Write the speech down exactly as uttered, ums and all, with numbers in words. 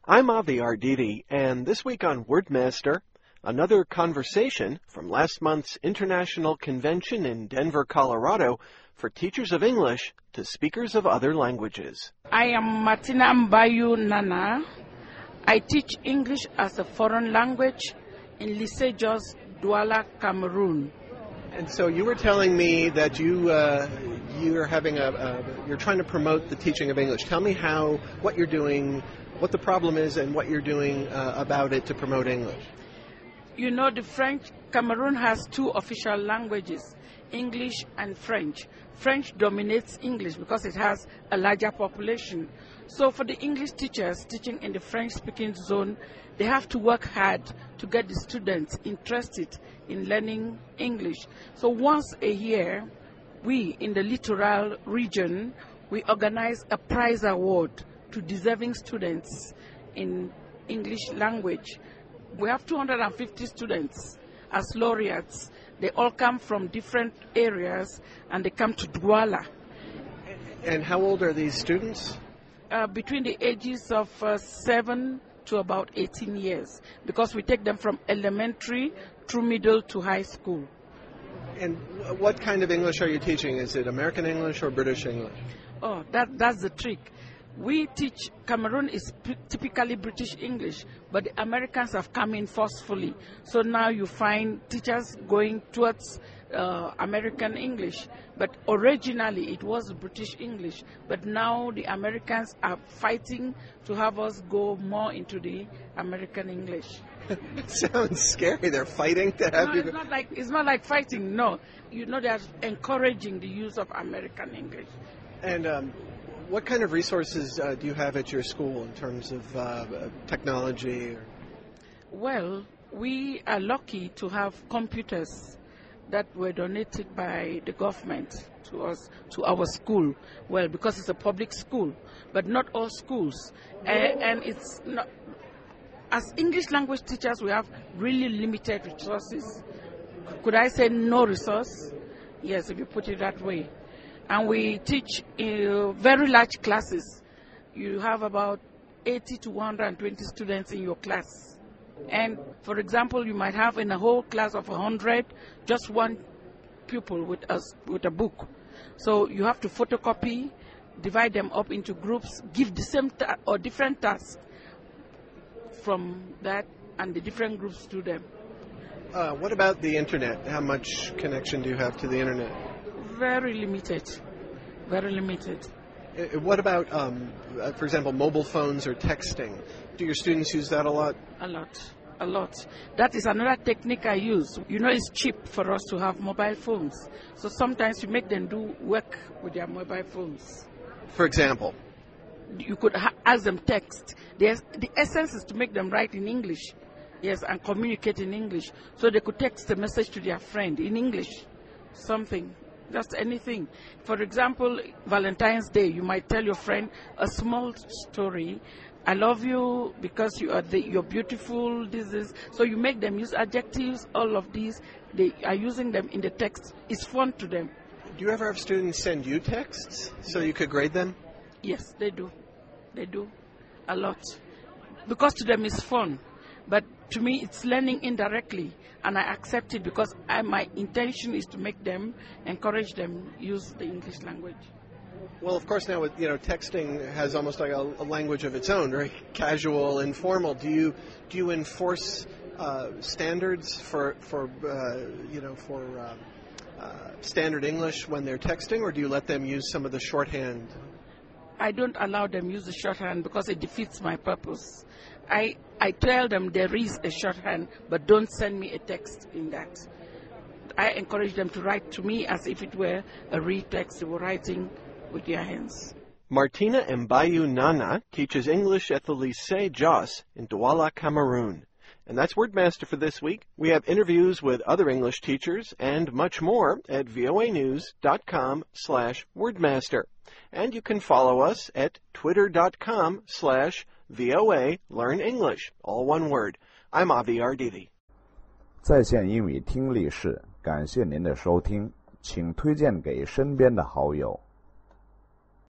I'm Avi Arditi, and this week on Wordmaster, another conversation from last month's International Convention in Denver, Colorado, for teachers of English to speakers of other languages. I am Martina Mbayu Nana. I teach English as a foreign language in Lycée Jos Douala, Cameroon. And so you were telling me that you uh, you're having a, a you're trying to promote the teaching of English. Tell me how what you're doing, what the problem is, and what you're doing uh, about it to promote English. You know, the French Cameroon has two official languages, English and French. French dominates English because it has a larger population. So for the English teachers teaching in the French-speaking zone, they have to work hard to get the students interested in learning English. So once a year, we in the littoral region, we organize a prize award to deserving students in English language. We have two hundred fifty students as laureates. They all come from different areas and they come to Douala. And how old are these students? Uh, between the ages of uh, seven to about eighteen years, because we take them from elementary through middle to high school. And what kind of English are you teaching? Is it American English or British English? Oh, that, that's the trick. We teach, Cameroon is typically British English, but the Americans have come in forcefully. So now you find teachers going towards uh, American English. But originally it was British English. But now the Americans are fighting to have us go more into the American English. It sounds scary. They're fighting to have no, you. It's not like, it's not like fighting, no. You know, they're encouraging the use of American English. And um, what kind of resources uh, do you have at your school in terms of uh, technology? Or? Well, we are lucky to have computers that were donated by the government to us, to our school. Well, because it's a public school, but not all schools. Uh, and it's not, as English language teachers, we have really limited resources. Could I say no resource? Yes, if you put it that way. And we teach in very large classes. You have about eighty to one hundred twenty students in your class. And for example, you might have in a whole class of one hundred, just one pupil with us with a book. So you have to photocopy, divide them up into groups, give the same ta- or different tasks from that and the different groups to them. Uh, what about the internet? How much connection do you have to the internet? Very limited, very limited. Uh, what about, um, uh, for example, mobile phones or texting? Do your students use that a lot? A lot, a lot. That is another technique I use. You know, it's cheap for us to have mobile phones. So sometimes you make them do work with their mobile phones. For example? You could ha- ask them text. There's, the essence is to make them write in English, yes, and communicate in English. So they could text a message to their friend in English, something. Just anything. For example, Valentine's Day, you might tell your friend a small story. I love you because you are the, you're beautiful. This is so you make them use adjectives. All of these, they are using them in the text. It's fun to them. Do you ever have students send you texts so you could grade them? Yes, they do. They do a lot because to them it's fun. But to me, it's learning indirectly, and I accept it because I, my intention is to make them, encourage them use the English language. Well, of course, now with, you know, texting has almost like a, a language of its own, very casual, informal. Do you do you enforce uh, standards for for uh, you know for um, uh, standard English when they're texting, or do you let them use some of the shorthand? I don't allow them use the shorthand because it defeats my purpose. I, I tell them there is a shorthand, but don't send me a text in that. I encourage them to write to me as if it were a real text they were writing with their hands. Martina Mbayu Nana teaches English at the Lycée Jos in Douala, Cameroon. And that's Wordmaster for this week. We have interviews with other English teachers and much more at voanews.com slash Wordmaster. And you can follow us at twitter.com slash VOA Learn English, all one word. I'm Avi Arditi. 在线英语听力室，感谢您的收听，请推荐给身边的好友。